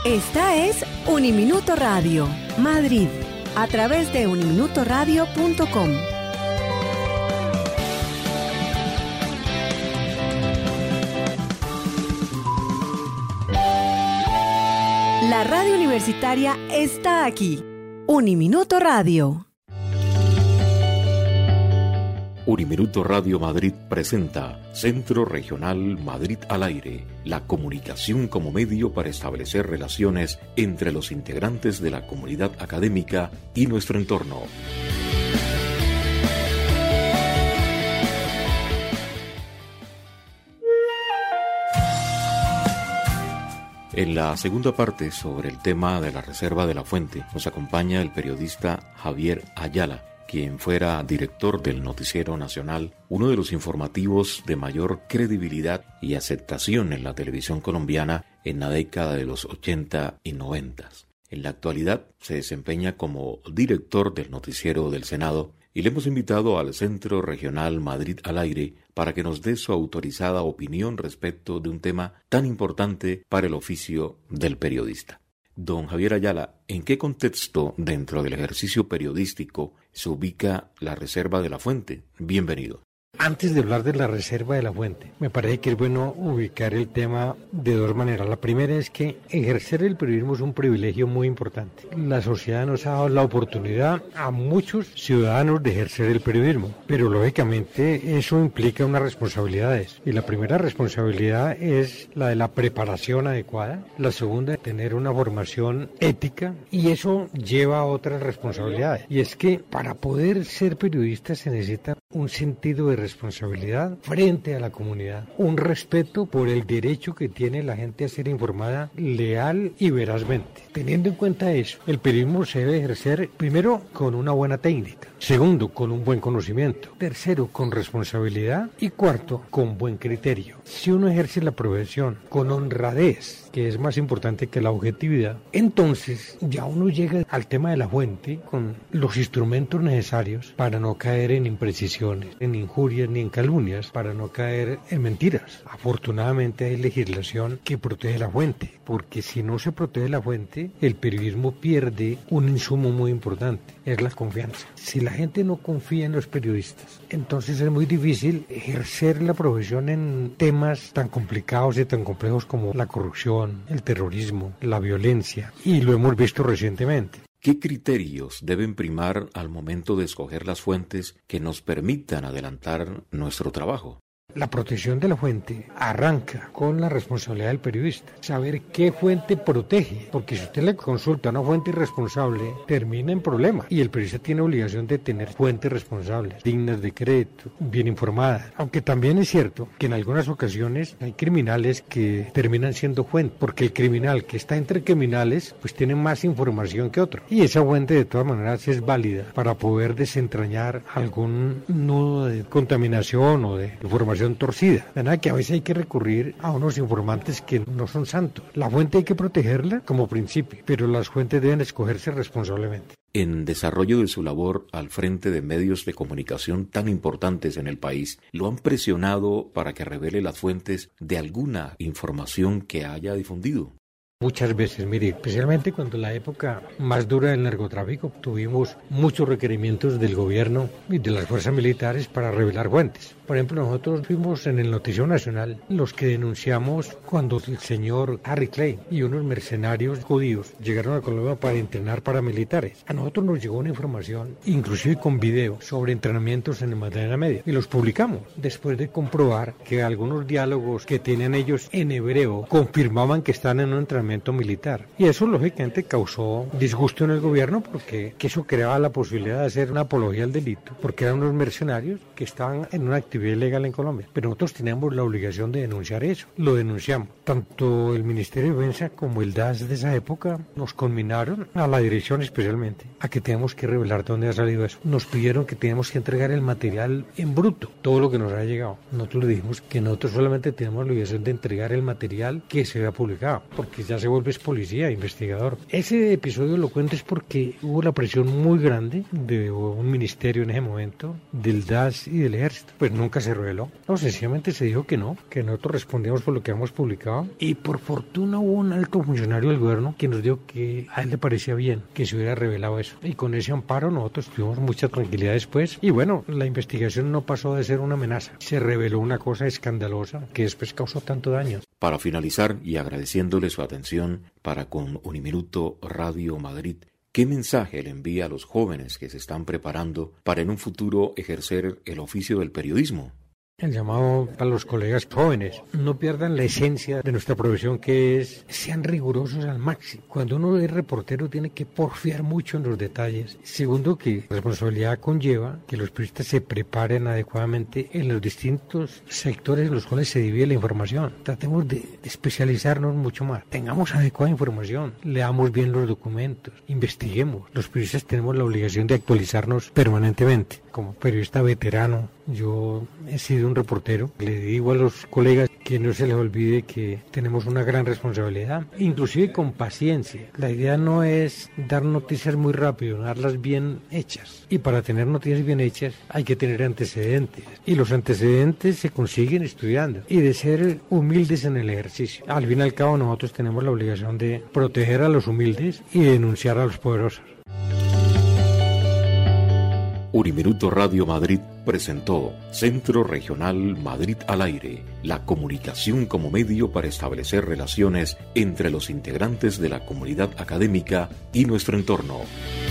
Esta es Uniminuto Radio, Madrid, a través de uniminutoradio.com. La radio universitaria está aquí. Uniminuto Radio. Uniminuto Radio Madrid presenta Centro Regional Madrid al Aire, la comunicación como medio para establecer relaciones entre los integrantes de la comunidad académica y nuestro entorno. En la segunda parte sobre el tema de la Reserva de la Fuente nos acompaña el periodista Javier Ayala, quien fuera director del Noticiero Nacional, uno de los informativos de mayor credibilidad y aceptación en la televisión colombiana en la década de los 80 y 90. En la actualidad se desempeña como director del Noticiero del Senado y le hemos invitado al Centro Regional Madrid al Aire para que nos dé su autorizada opinión respecto de un tema tan importante para el oficio del periodista. Don Javier Ayala, ¿en qué contexto dentro del ejercicio periodístico se ubica la Reserva de la Fuente? Bienvenido. Antes de hablar de la Reserva de la Fuente, me parece que es bueno ubicar el tema de dos maneras. La primera es que ejercer el periodismo es un privilegio muy importante. La sociedad nos ha dado la oportunidad a muchos ciudadanos de ejercer el periodismo, pero lógicamente eso implica unas responsabilidades. Y la primera responsabilidad es la de la preparación adecuada, la segunda, tener una formación ética, y eso lleva a otras responsabilidades. Y es que para poder ser periodista se necesita un sentido de responsabilidad frente a la comunidad, un respeto por el derecho que tiene la gente a ser informada leal y verazmente. Teniendo en cuenta eso, el periodismo se debe ejercer primero con una buena técnica, segundo con un buen conocimiento, tercero con responsabilidad y cuarto con buen criterio. Si uno ejerce la profesión con honradez, que es más importante que la objetividad, entonces ya uno llega al tema de la fuente con los instrumentos necesarios para no caer en imprecisiones, en injurias ni en calumnias, para no caer en mentiras. Afortunadamente hay legislación que protege la fuente, porque si no se protege la fuente, el periodismo pierde un insumo muy importante, es la confianza. Si la gente no confía en los periodistas, entonces es muy difícil ejercer la profesión en temas tan complicados y tan complejos como la corrupción, el terrorismo, la violencia, y lo hemos visto recientemente. ¿Qué criterios deben primar al momento de escoger las fuentes que nos permitan adelantar nuestro trabajo? La protección de la fuente arranca con la responsabilidad del periodista, saber qué fuente protege, porque si usted le consulta a una fuente irresponsable, termina en problemas, y el periodista tiene obligación de tener fuentes responsables, dignas de crédito, bien informadas, aunque también es cierto que en algunas ocasiones hay criminales que terminan siendo fuentes, porque el criminal que está entre criminales pues tiene más información que otro, y esa fuente de todas maneras es válida para poder desentrañar algún nudo de contaminación o de información torcida. De nada que a veces hay que recurrir a unos informantes que no son santos. La fuente hay que protegerla como principio, pero las fuentes deben escogerse responsablemente. En desarrollo de su labor al frente de medios de comunicación tan importantes en el país, ¿lo han presionado para que revele las fuentes de alguna información que haya difundido? Muchas veces, mire, especialmente cuando en la época más dura del narcotráfico tuvimos muchos requerimientos del gobierno y de las fuerzas militares para revelar fuentes. Por ejemplo, nosotros fuimos en el Noticiero Nacional los que denunciamos cuando el señor Harry Clay y unos mercenarios judíos llegaron a Colombia para entrenar paramilitares. A nosotros nos llegó una información, inclusive con video, sobre entrenamientos en el Magdalena Media, y los publicamos después de comprobar que algunos diálogos que tenían ellos en hebreo confirmaban que están en un entrenamiento militar. Y eso lógicamente causó disgusto en el gobierno, porque eso creaba la posibilidad de hacer una apología al delito, porque eran unos mercenarios que estaban en una actividad ilegal en Colombia. Pero nosotros teníamos la obligación de denunciar eso. Lo denunciamos. Tanto el Ministerio de Defensa como el DAS de esa época nos conminaron, a la dirección especialmente, a que teníamos que revelar dónde ha salido eso. Nos pidieron que teníamos que entregar el material en bruto, todo lo que nos ha llegado. Nosotros le dijimos que nosotros solamente tenemos la obligación de entregar el material que se había publicado, porque ya ya se vuelve policía, investigador. Ese episodio lo cuento es porque hubo la presión muy grande de un ministerio en ese momento, del DAS y del Ejército. Pues nunca se reveló. No, sencillamente se dijo que nosotros respondíamos por lo que habíamos publicado. Y por fortuna hubo un alto funcionario del gobierno que nos dijo que a él le parecía bien que se hubiera revelado eso. Y con ese amparo nosotros tuvimos mucha tranquilidad después. Y bueno, la investigación no pasó de ser una amenaza. Se reveló una cosa escandalosa que después causó tanto daño. Para finalizar y agradeciéndole su atención para con Uniminuto Radio Madrid, ¿qué mensaje le envía a los jóvenes que se están preparando para en un futuro ejercer el oficio del periodismo? El llamado para los colegas jóvenes, no pierdan la esencia de nuestra profesión, que es, sean rigurosos al máximo. Cuando uno es reportero tiene que porfiar mucho en los detalles. Segundo, que responsabilidad conlleva que los periodistas se preparen adecuadamente en los distintos sectores en los cuales se divide la información. Tratemos de especializarnos mucho más. Tengamos adecuada información, leamos bien los documentos, investiguemos. Los periodistas tenemos la obligación de actualizarnos permanentemente. Como periodista veterano, yo he sido un reportero. Le digo a los colegas que no se les olvide que tenemos una gran responsabilidad, inclusive con paciencia. La idea no es dar noticias muy rápido, darlas bien hechas. Y para tener noticias bien hechas hay que tener antecedentes. Y los antecedentes se consiguen estudiando y de ser humildes en el ejercicio. Al fin y al cabo nosotros tenemos la obligación de proteger a los humildes y denunciar a los poderosos. Uniminuto Radio Madrid presentó Centro Regional Madrid al Aire, la comunicación como medio para establecer relaciones entre los integrantes de la comunidad académica y nuestro entorno.